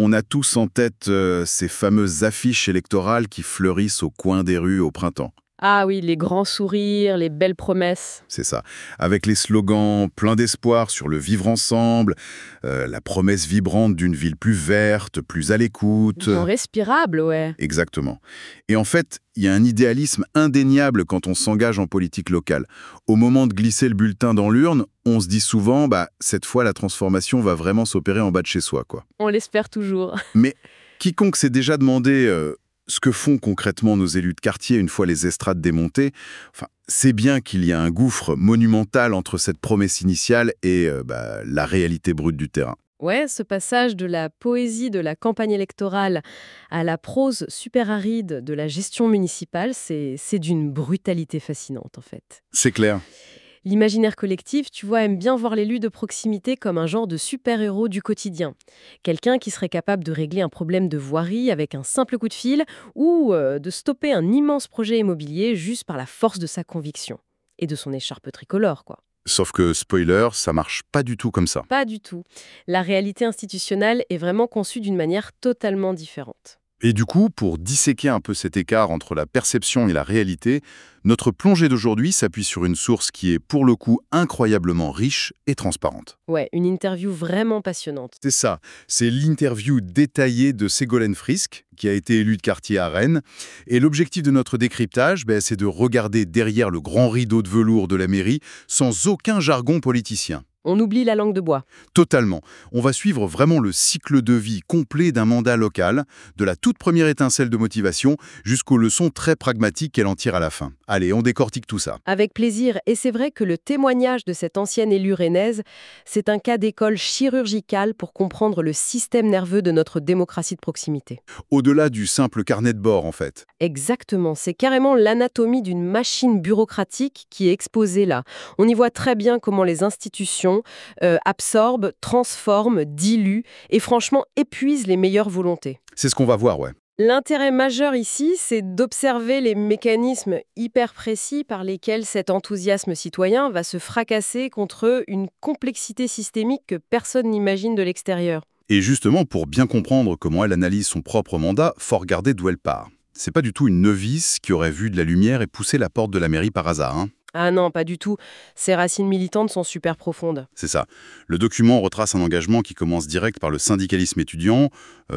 On a tous en tête ces fameuses affiches électorales qui fleurissent au coin des rues au printemps. Ah oui, les grands sourires, les belles promesses. C'est ça. Avec les slogans pleins d'espoir sur le vivre ensemble, la promesse vibrante d'une ville plus verte, plus à l'écoute. Genre respirable, ouais. Exactement. Et en fait, il y a un idéalisme indéniable quand on s'engage en politique locale. Au moment de glisser le bulletin dans l'urne, on se dit souvent, cette fois, la transformation va vraiment s'opérer en bas de chez soi, quoi. On l'espère toujours. Mais quiconque s'est déjà demandé ce que font concrètement nos élus de quartier une fois les estrades démontées, c'est bien qu'il y a un gouffre monumental entre cette promesse initiale et la réalité brute du terrain. Ouais, ce passage de la poésie de la campagne électorale à la prose super aride de la gestion municipale, c'est d'une brutalité fascinante en fait. C'est clair. L'imaginaire collectif, tu vois, aime bien voir l'élu de proximité comme un genre de super-héros du quotidien. Quelqu'un qui serait capable de régler un problème de voirie avec un simple coup de fil ou de stopper un immense projet immobilier juste par la force de sa conviction. Et de son écharpe tricolore, quoi. Sauf que, spoiler, ça marche pas du tout comme ça. Pas du tout. La réalité institutionnelle est vraiment conçue d'une manière totalement différente. Et du coup, pour disséquer un peu cet écart entre la perception et la réalité, notre plongée d'aujourd'hui s'appuie sur une source qui est pour le coup incroyablement riche et transparente. Ouais, une interview vraiment passionnante. C'est ça, c'est l'interview détaillée de Ségolène Frisk, qui a été élue de quartier à Rennes. Et l'objectif de notre décryptage, c'est de regarder derrière le grand rideau de velours de la mairie sans aucun jargon politicien. On oublie la langue de bois. Totalement. On va suivre vraiment le cycle de vie complet d'un mandat local, de la toute première étincelle de motivation jusqu'aux leçons très pragmatiques qu'elle en tire à la fin. Allez, on décortique tout ça. Avec plaisir. Et c'est vrai que le témoignage de cette ancienne élue rennaise, c'est un cas d'école chirurgicale pour comprendre le système nerveux de notre démocratie de proximité. Au-delà du simple carnet de bord, en fait. Exactement. C'est carrément l'anatomie d'une machine bureaucratique qui est exposée là. On y voit très bien comment les institutions absorbent, transforment, diluent et franchement épuisent les meilleures volontés. C'est ce qu'on va voir, ouais. L'intérêt majeur ici, c'est d'observer les mécanismes hyper précis par lesquels cet enthousiasme citoyen va se fracasser contre une complexité systémique que personne n'imagine de l'extérieur. Et justement, pour bien comprendre comment elle analyse son propre mandat, faut regarder d'où elle part. C'est pas du tout une novice qui aurait vu de la lumière et poussé la porte de la mairie par hasard, hein. Ah non, pas du tout. Ses racines militantes sont super profondes. C'est ça. Le document retrace un engagement qui commence direct par le syndicalisme étudiant,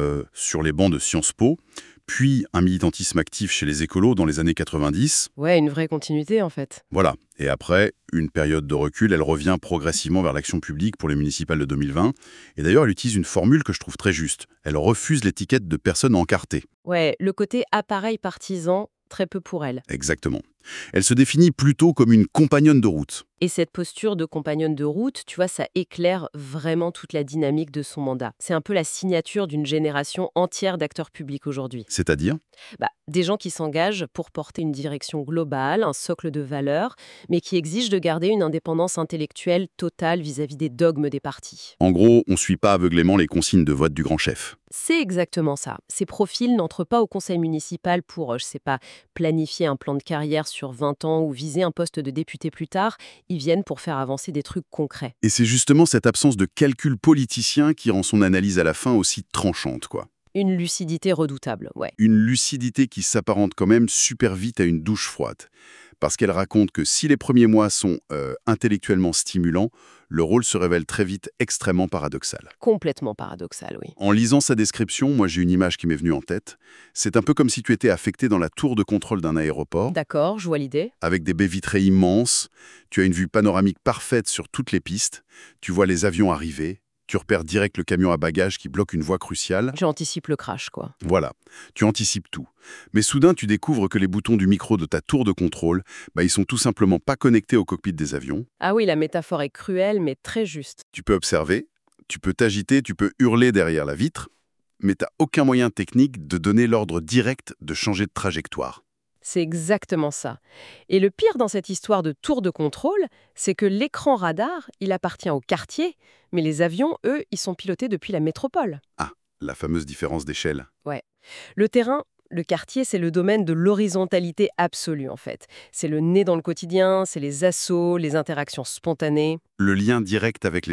sur les bancs de Sciences Po, puis un militantisme actif chez les écolos dans les années 90. Ouais, une vraie continuité en fait. Voilà. Et après, une période de recul, elle revient progressivement vers l'action publique pour les municipales de 2020. Et d'ailleurs, elle utilise une formule que je trouve très juste. Elle refuse l'étiquette de personne encartée. Ouais, le côté appareil partisan, très peu pour elle. Exactement. Elle se définit plutôt comme une compagnonne de route. Et cette posture de compagnonne de route, tu vois, ça éclaire vraiment toute la dynamique de son mandat. C'est un peu la signature d'une génération entière d'acteurs publics aujourd'hui. C'est-à-dire ? Des gens qui s'engagent pour porter une direction globale, un socle de valeurs, mais qui exigent de garder une indépendance intellectuelle totale vis-à-vis des dogmes des partis. En gros, on ne suit pas aveuglément les consignes de vote du grand chef. C'est exactement ça. Ces profils n'entrent pas au conseil municipal pour, planifier un plan de carrière sur 20 ans ou viser un poste de député plus tard. Ils viennent pour faire avancer des trucs concrets. Et c'est justement cette absence de calcul politicien qui rend son analyse à la fin aussi tranchante, quoi. Une lucidité redoutable, ouais. Une lucidité qui s'apparente quand même super vite à une douche froide. Parce qu'elle raconte que si les premiers mois sont intellectuellement stimulants, le rôle se révèle très vite extrêmement paradoxal. Complètement paradoxal, oui. En lisant sa description, moi j'ai une image qui m'est venue en tête. C'est un peu comme si tu étais affecté dans la tour de contrôle d'un aéroport. D'accord, je vois l'idée. Avec des baies vitrées immenses, tu as une vue panoramique parfaite sur toutes les pistes, tu vois les avions arriver, tu repères direct le camion à bagages qui bloque une voie cruciale. J'anticipe le crash, quoi. Voilà, tu anticipes tout. Mais soudain, tu découvres que les boutons du micro de ta tour de contrôle, ils sont tout simplement pas connectés au cockpit des avions. Ah oui, la métaphore est cruelle, mais très juste. Tu peux observer, tu peux t'agiter, tu peux hurler derrière la vitre, mais t'as aucun moyen technique de donner l'ordre direct de changer de trajectoire. C'est exactement ça. Et le pire dans cette histoire de tour de contrôle, c'est que l'écran radar, il appartient au quartier, mais les avions, eux, ils sont pilotés depuis la métropole. Ah, la fameuse différence d'échelle. Ouais. Le terrain, le quartier, c'est le domaine de l'horizontalité absolue, en fait. C'est le nez dans le quotidien, c'est les assauts, les interactions spontanées. Le lien direct avec les gens.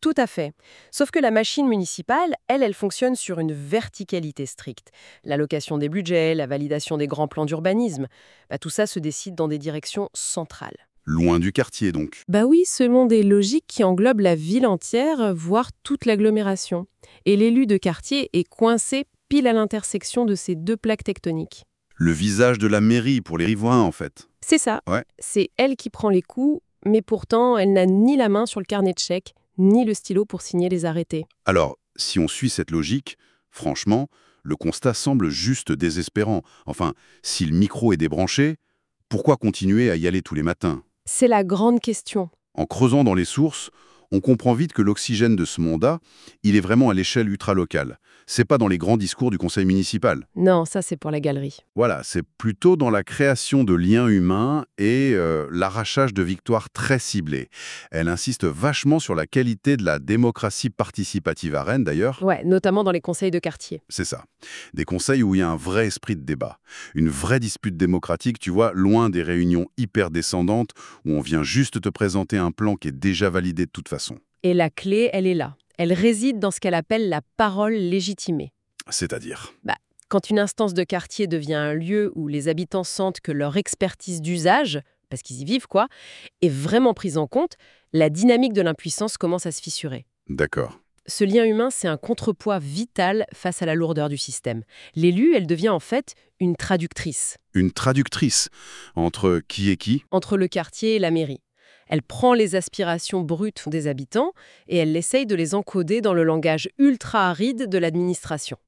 Tout à fait. Sauf que la machine municipale, elle fonctionne sur une verticalité stricte. L'allocation des budgets, la validation des grands plans d'urbanisme, tout ça se décide dans des directions centrales. Loin du quartier, donc. Bah oui, selon des logiques qui englobent la ville entière, voire toute l'agglomération. Et l'élu de quartier est coincé pile à l'intersection de ces deux plaques tectoniques. Le visage de la mairie pour les riverains, en fait. C'est ça. Ouais. C'est elle qui prend les coups, mais pourtant, elle n'a ni la main sur le carnet de chèques, ni le stylo pour signer les arrêtés. Alors, si on suit cette logique, franchement, le constat semble juste désespérant. Enfin, si le micro est débranché, pourquoi continuer à y aller tous les matins? C'est la grande question. En creusant dans les sources, on comprend vite que l'oxygène de ce mandat, il est vraiment à l'échelle ultra-locale. C'est pas dans les grands discours du conseil municipal. Non, ça c'est pour la galerie. Voilà, c'est plutôt dans la création de liens humains et l'arrachage de victoires très ciblées. Elle insiste vachement sur la qualité de la démocratie participative à Rennes, d'ailleurs. Ouais, notamment dans les conseils de quartier. C'est ça. Des conseils où il y a un vrai esprit de débat. Une vraie dispute démocratique, tu vois, loin des réunions hyper descendantes où on vient juste te présenter un plan qui est déjà validé de toute façon. Et la clé, elle est là. Elle réside dans ce qu'elle appelle la parole légitimée. C'est-à-dire? Quand une instance de quartier devient un lieu où les habitants sentent que leur expertise d'usage, parce qu'ils y vivent quoi, est vraiment prise en compte, la dynamique de l'impuissance commence à se fissurer. D'accord. Ce lien humain, c'est un contrepoids vital face à la lourdeur du système. L'élu, elle devient en fait une traductrice. Une traductrice entre qui et qui? Entre le quartier et la mairie. Elle prend les aspirations brutes des habitants et elle essaye de les encoder dans le langage ultra-aride de l'administration.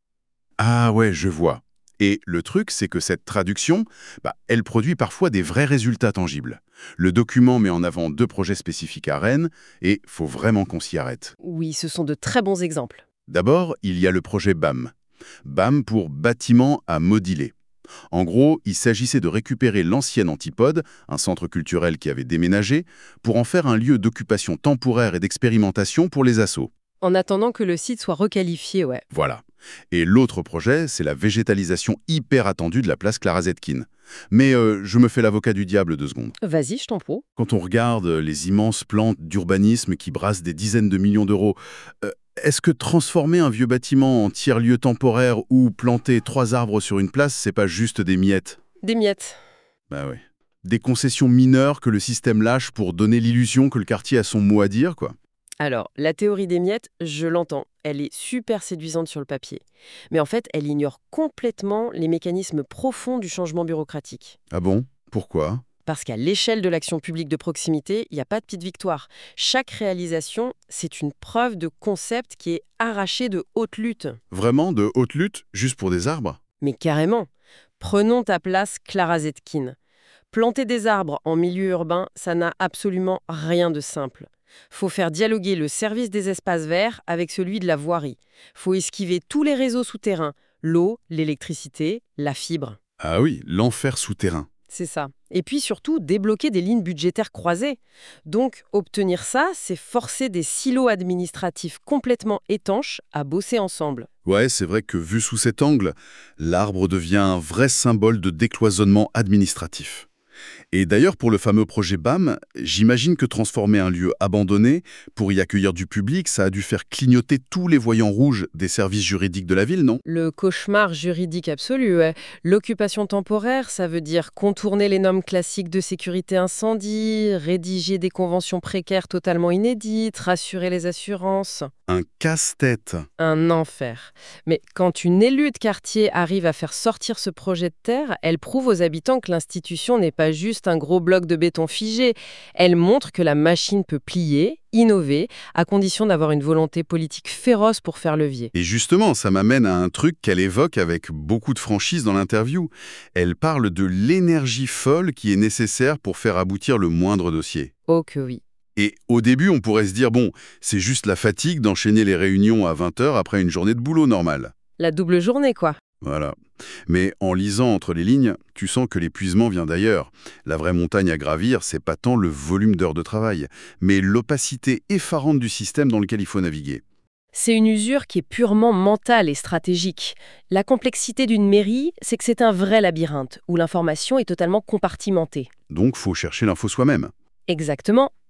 Ah ouais, je vois. Et le truc, c'est que cette traduction, elle produit parfois des vrais résultats tangibles. Le document met en avant 2 projets spécifiques à Rennes, et faut vraiment qu'on s'y arrête. Oui, ce sont de très bons exemples. D'abord, il y a le projet BAM. BAM pour bâtiment à moduler. En gros, il s'agissait de récupérer l'ancienne Antipode, un centre culturel qui avait déménagé, pour en faire un lieu d'occupation temporaire et d'expérimentation pour les assos. En attendant que le site soit requalifié, ouais. Voilà. Et l'autre projet, c'est la végétalisation hyper attendue de la place Clara Zetkin. Mais je me fais l'avocat du diable 2 secondes. Vas-y, je t'en prie. Quand on regarde les immenses plans d'urbanisme qui brassent des dizaines de millions d'euros, est-ce que transformer un vieux bâtiment en tiers-lieu temporaire ou planter 3 arbres sur une place, c'est pas juste des miettes? Des miettes. Bah oui. Des concessions mineures que le système lâche pour donner l'illusion que le quartier a son mot à dire, quoi. Alors, la théorie des miettes, je l'entends. Elle est super séduisante sur le papier. Mais en fait, elle ignore complètement les mécanismes profonds du changement bureaucratique. Ah bon? Pourquoi? Parce qu'à l'échelle de l'action publique de proximité, il n'y a pas de petite victoire. Chaque réalisation, c'est une preuve de concept qui est arrachée de haute lutte. Vraiment de haute lutte, juste pour des arbres? Mais carrément. Prenons ta place, Clara Zetkin. Planter des arbres en milieu urbain, ça n'a absolument rien de simple. Faut faire dialoguer le service des espaces verts avec celui de la voirie. Faut esquiver tous les réseaux souterrains, l'eau, l'électricité, la fibre. Ah oui, l'enfer souterrain. C'est ça. Et puis surtout, débloquer des lignes budgétaires croisées. Donc, obtenir ça, c'est forcer des silos administratifs complètement étanches à bosser ensemble. Ouais, c'est vrai que vu sous cet angle, l'arbre devient un vrai symbole de décloisonnement administratif. Et d'ailleurs, pour le fameux projet BAM, j'imagine que transformer un lieu abandonné pour y accueillir du public, ça a dû faire clignoter tous les voyants rouges des services juridiques de la ville, non? Le cauchemar juridique absolu, ouais. L'occupation temporaire, ça veut dire contourner les normes classiques de sécurité incendie, rédiger des conventions précaires totalement inédites, rassurer les assurances. Un casse-tête. Un enfer. Mais quand une élue de quartier arrive à faire sortir ce projet de terre, elle prouve aux habitants que l'institution n'est pas juste un gros bloc de béton figé. Elle montre que la machine peut plier, innover, à condition d'avoir une volonté politique féroce pour faire levier. Et justement, ça m'amène à un truc qu'elle évoque avec beaucoup de franchise dans l'interview. Elle parle de l'énergie folle qui est nécessaire pour faire aboutir le moindre dossier. Oh que oui. Et au début, on pourrait se dire, bon, c'est juste la fatigue d'enchaîner les réunions à 20h après une journée de boulot normale. La double journée, quoi. Voilà. Mais en lisant entre les lignes, tu sens que l'épuisement vient d'ailleurs. La vraie montagne à gravir, c'est pas tant le volume d'heures de travail, mais l'opacité effarante du système dans lequel il faut naviguer. C'est une usure qui est purement mentale et stratégique. La complexité d'une mairie, c'est que c'est un vrai labyrinthe, où l'information est totalement compartimentée. Donc, faut chercher l'info soi-même. Exactement.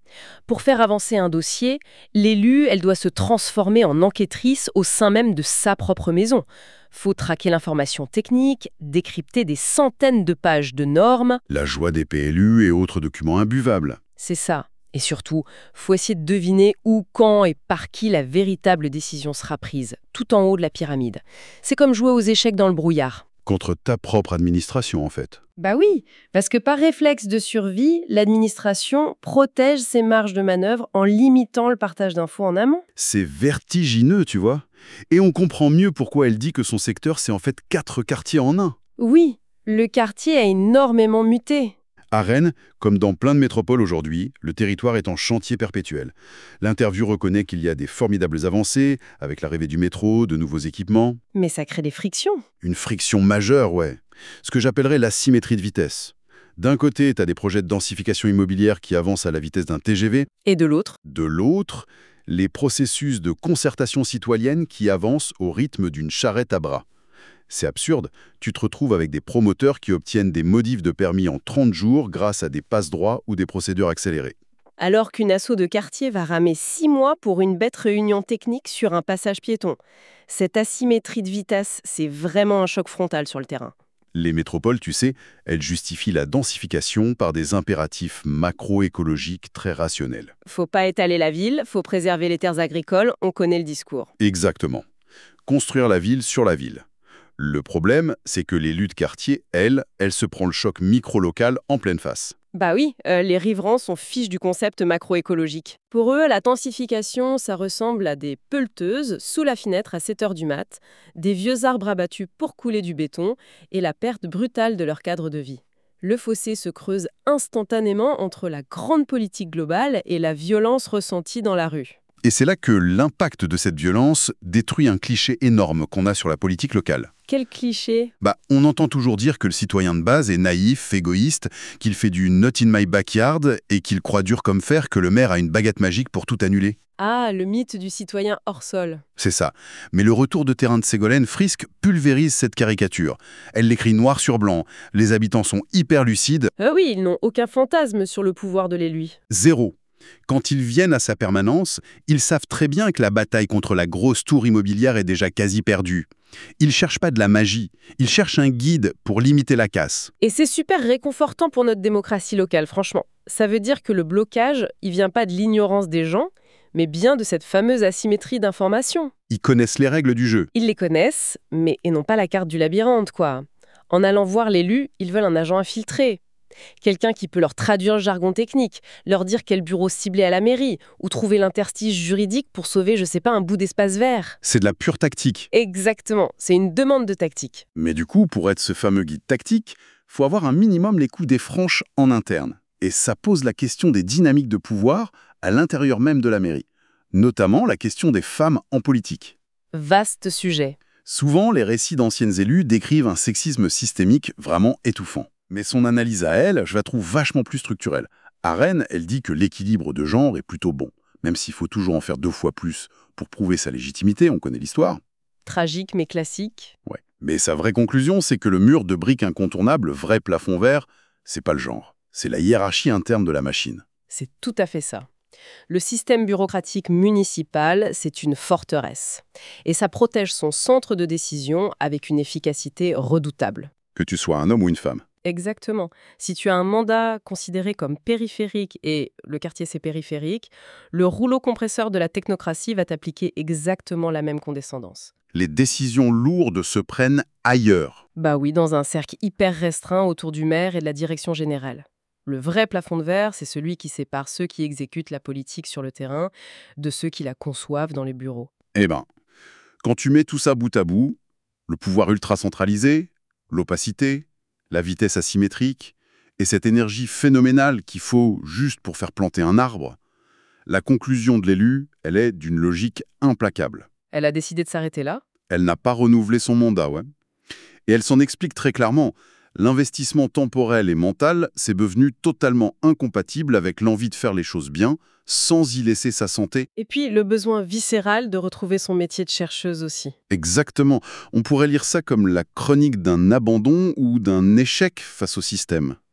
Pour faire avancer un dossier, l'élu, elle doit se transformer en enquêtrice au sein même de sa propre maison. Faut traquer l'information technique, décrypter des centaines de pages de normes. La joie des PLU et autres documents imbuvables. C'est ça. Et surtout, faut essayer de deviner où, quand et par qui la véritable décision sera prise, tout en haut de la pyramide. C'est comme jouer aux échecs dans le brouillard. Contre ta propre administration, en fait. Bah oui, parce que par réflexe de survie, l'administration protège ses marges de manœuvre en limitant le partage d'infos en amont. C'est vertigineux, tu vois. Et on comprend mieux pourquoi elle dit que son secteur, c'est en fait 4 quartiers en un. Oui, le quartier a énormément muté. À Rennes, comme dans plein de métropoles aujourd'hui, le territoire est en chantier perpétuel. L'interview reconnaît qu'il y a des formidables avancées, avec l'arrivée du métro, de nouveaux équipements. Mais ça crée des frictions. Une friction majeure, ouais. Ce que j'appellerais l'asymétrie de vitesse. D'un côté, tu as des projets de densification immobilière qui avancent à la vitesse d'un TGV. Et de l'autre? De l'autre, les processus de concertation citoyenne qui avancent au rythme d'une charrette à bras. C'est absurde, tu te retrouves avec des promoteurs qui obtiennent des modifs de permis en 30 jours grâce à des passe-droits ou des procédures accélérées. Alors qu'une asso de quartier va ramer 6 mois pour une bête réunion technique sur un passage piéton. Cette asymétrie de vitesse, c'est vraiment un choc frontal sur le terrain. Les métropoles, tu sais, elles justifient la densification par des impératifs macroécologiques très rationnels. Faut pas étaler la ville, faut préserver les terres agricoles, on connaît le discours. Exactement. Construire la ville sur la ville. Le problème, c'est que l'élu de quartier, elle se prend le choc micro-local en pleine face. Bah oui, les riverains sont fiches du concept macroécologique. Pour eux, la densification, ça ressemble à des pelleteuses sous la fenêtre à 7 heures du mat, des vieux arbres abattus pour couler du béton et la perte brutale de leur cadre de vie. Le fossé se creuse instantanément entre la grande politique globale et la violence ressentie dans la rue. Et c'est là que l'impact de cette violence détruit un cliché énorme qu'on a sur la politique locale. Quel cliché! On entend toujours dire que le citoyen de base est naïf, égoïste, qu'il fait du not in my backyard et qu'il croit dur comme fer que le maire a une baguette magique pour tout annuler. Ah, le mythe du citoyen hors sol. C'est ça. Mais le retour de terrain de Ségolène Frisk pulvérise cette caricature. Elle l'écrit noir sur blanc. Les habitants sont hyper lucides. Oui, ils n'ont aucun fantasme sur le pouvoir de l'élu. Zéro. Quand ils viennent à sa permanence, ils savent très bien que la bataille contre la grosse tour immobilière est déjà quasi perdue. Ils cherchent pas de la magie, ils cherchent un guide pour limiter la casse. Et c'est super réconfortant pour notre démocratie locale, franchement. Ça veut dire que le blocage, il vient pas de l'ignorance des gens, mais bien de cette fameuse asymétrie d'information. Ils connaissent les règles du jeu. Ils les connaissent, mais et non pas la carte du labyrinthe, quoi. En allant voir l'élu, ils veulent un agent infiltré. Quelqu'un qui peut leur traduire le jargon technique, leur dire quel bureau cibler à la mairie, ou trouver l'interstice juridique pour sauver, je sais pas, un bout d'espace vert. C'est de la pure tactique. Exactement, c'est une demande de tactique. Mais du coup, pour être ce fameux guide tactique, faut avoir un minimum les coups des franches en interne. Et ça pose la question des dynamiques de pouvoir à l'intérieur même de la mairie. Notamment la question des femmes en politique. Vaste sujet. Souvent, les récits d'anciennes élus décrivent un sexisme systémique vraiment étouffant. Mais son analyse à elle, je la trouve vachement plus structurelle. À Rennes, elle dit que l'équilibre de genre est plutôt bon, même s'il faut toujours en faire 2 fois plus pour prouver sa légitimité, on connaît l'histoire. Tragique mais classique. Ouais. Mais sa vraie conclusion, c'est que le mur de briques incontournable, vrai plafond vert, c'est pas le genre. C'est la hiérarchie interne de la machine. C'est tout à fait ça. Le système bureaucratique municipal, c'est une forteresse. Et ça protège son centre de décision avec une efficacité redoutable. Que tu sois un homme ou une femme. Exactement. Si tu as un mandat considéré comme périphérique et le quartier c'est périphérique, le rouleau compresseur de la technocratie va t'appliquer exactement la même condescendance. Les décisions lourdes se prennent ailleurs. Bah oui, dans un cercle hyper restreint autour du maire et de la direction générale. Le vrai plafond de verre, c'est celui qui sépare ceux qui exécutent la politique sur le terrain de ceux qui la conçoivent dans les bureaux. Eh ben, quand tu mets tout ça bout à bout, le pouvoir ultra centralisé, l'opacité, la vitesse asymétrique et cette énergie phénoménale qu'il faut juste pour faire planter un arbre, la conclusion de l'élu, elle est d'une logique implacable. Elle a décidé de s'arrêter là ? Elle n'a pas renouvelé son mandat, ouais. Et elle s'en explique très clairement. L'investissement temporel et mental, c'est devenu totalement incompatible avec l'envie de faire les choses bien, sans y laisser sa santé. Et puis le besoin viscéral de retrouver son métier de chercheuse aussi. Exactement. On pourrait lire ça comme la chronique d'un abandon ou d'un échec face au système.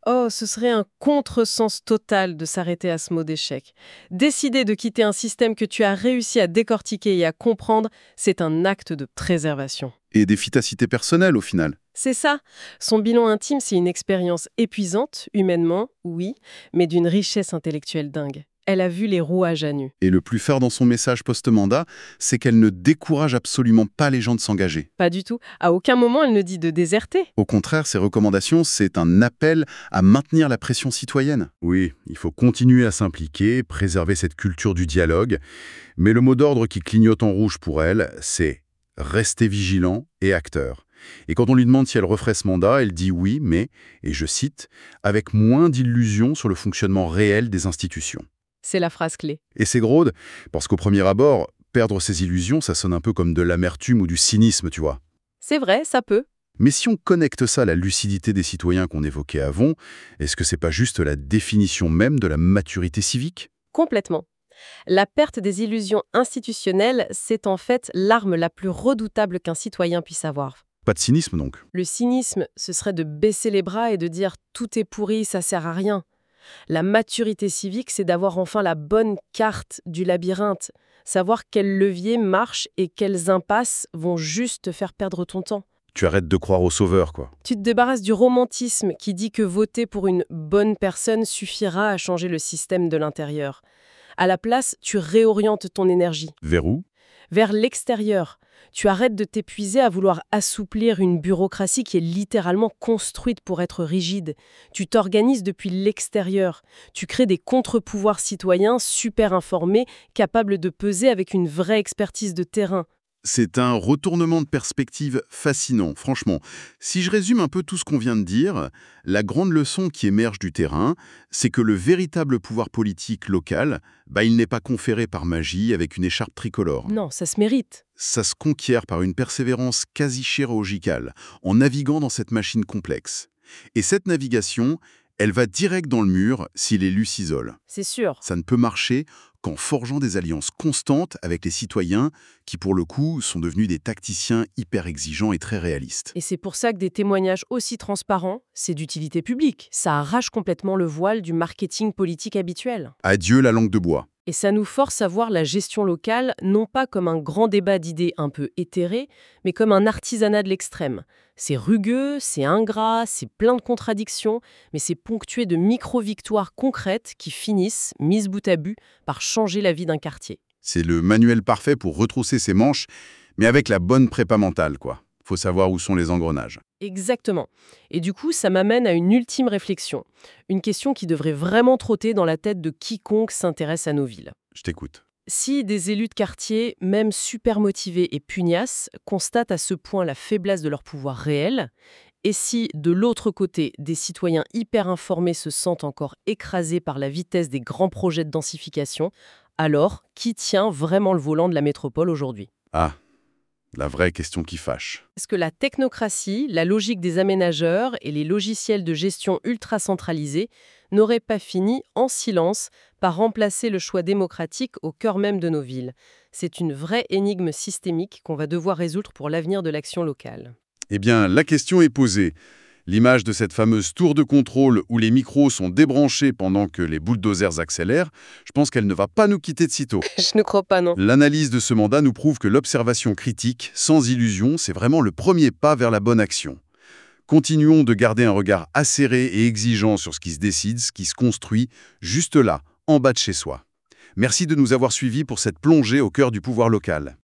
Oh, ce serait un contresens total de s'arrêter à ce mot d'échec. Décider de quitter un système que tu as réussi à décortiquer et à comprendre, c'est un acte de préservation. Et d'efficacité personnelle, au final. C'est ça. Son bilan intime, c'est une expérience épuisante, humainement, oui, mais d'une richesse intellectuelle dingue. Elle a vu les rouages à nu. Et le plus fort dans son message post-mandat, c'est qu'elle ne décourage absolument pas les gens de s'engager. Pas du tout. À aucun moment, elle ne dit de déserter. Au contraire, ses recommandations, c'est un appel à maintenir la pression citoyenne. Oui, il faut continuer à s'impliquer, préserver cette culture du dialogue, mais le mot d'ordre qui clignote en rouge pour elle, c'est « rester vigilant et acteur ». Et quand on lui demande si elle referait ce mandat, elle dit oui, mais, et je cite, « avec moins d'illusions sur le fonctionnement réel des institutions ». C'est la phrase clé. Et c'est grode, parce qu'au premier abord, perdre ses illusions, ça sonne un peu comme de l'amertume ou du cynisme, tu vois. C'est vrai, ça peut. Mais si on connecte ça à la lucidité des citoyens qu'on évoquait avant, est-ce que c'est pas juste la définition même de la maturité civique? Complètement. La perte des illusions institutionnelles, c'est en fait l'arme la plus redoutable qu'un citoyen puisse avoir. Pas de cynisme donc. Le cynisme, ce serait de baisser les bras et de dire « tout est pourri, ça sert à rien ». La maturité civique, c'est d'avoir enfin la bonne carte du labyrinthe, savoir quels leviers marchent et quelles impasses vont juste te faire perdre ton temps. Tu arrêtes de croire au sauveur, quoi. Tu te débarrasses du romantisme qui dit que voter pour une bonne personne suffira à changer le système de l'intérieur. À la place, tu réorientes ton énergie Vers où? vers l'extérieur. Tu arrêtes de t'épuiser à vouloir assouplir une bureaucratie qui est littéralement construite pour être rigide. Tu t'organises depuis l'extérieur. Tu crées des contre-pouvoirs citoyens super informés, capables de peser avec une vraie expertise de terrain. C'est un retournement de perspective fascinant, franchement. Si je résume un peu tout ce qu'on vient de dire, la grande leçon qui émerge du terrain, c'est que le véritable pouvoir politique local, il n'est pas conféré par magie avec une écharpe tricolore. Non, ça se mérite. Ça se conquiert par une persévérance quasi chirurgicale, en naviguant dans cette machine complexe. Et cette navigation, elle va direct dans le mur si l'élu s'isole. C'est sûr. Ça ne peut marcher qu'en forgeant des alliances constantes avec les citoyens qui, pour le coup, sont devenus des tacticiens hyper exigeants et très réalistes. Et c'est pour ça que des témoignages aussi transparents, c'est d'utilité publique. Ça arrache complètement le voile du marketing politique habituel. Adieu la langue de bois. Et ça nous force à voir la gestion locale non pas comme un grand débat d'idées un peu éthéré, mais comme un artisanat de l'extrême. C'est rugueux, c'est ingrat, c'est plein de contradictions, mais c'est ponctué de micro-victoires concrètes qui finissent, mises bout à bout, par changer la vie d'un quartier. C'est le manuel parfait pour retrousser ses manches, mais avec la bonne prépa mentale, quoi. Faut savoir où sont les engrenages. Exactement. Et du coup, ça m'amène à une ultime réflexion. Une question qui devrait vraiment trotter dans la tête de quiconque s'intéresse à nos villes. Je t'écoute. Si des élus de quartier, même super motivés et pugnaces, constatent à ce point la faiblesse de leur pouvoir réel, et si, de l'autre côté, des citoyens hyper informés se sentent encore écrasés par la vitesse des grands projets de densification, alors qui tient vraiment le volant de la métropole aujourd'hui ? Ah, la vraie question qui fâche. Est-ce que la technocratie, la logique des aménageurs et les logiciels de gestion ultra centralisés n'auraient pas fini, en silence, par remplacer le choix démocratique au cœur même de nos villes ? C'est une vraie énigme systémique qu'on va devoir résoudre pour l'avenir de l'action locale. Eh bien, la question est posée. L'image de cette fameuse tour de contrôle où les micros sont débranchés pendant que les bulldozers accélèrent, je pense qu'elle ne va pas nous quitter de sitôt. Je ne crois pas, non. L'analyse de ce mandat nous prouve que l'observation critique, sans illusion, c'est vraiment le premier pas vers la bonne action. Continuons de garder un regard acéré et exigeant sur ce qui se décide, ce qui se construit, juste là, en bas de chez soi. Merci de nous avoir suivis pour cette plongée au cœur du pouvoir local.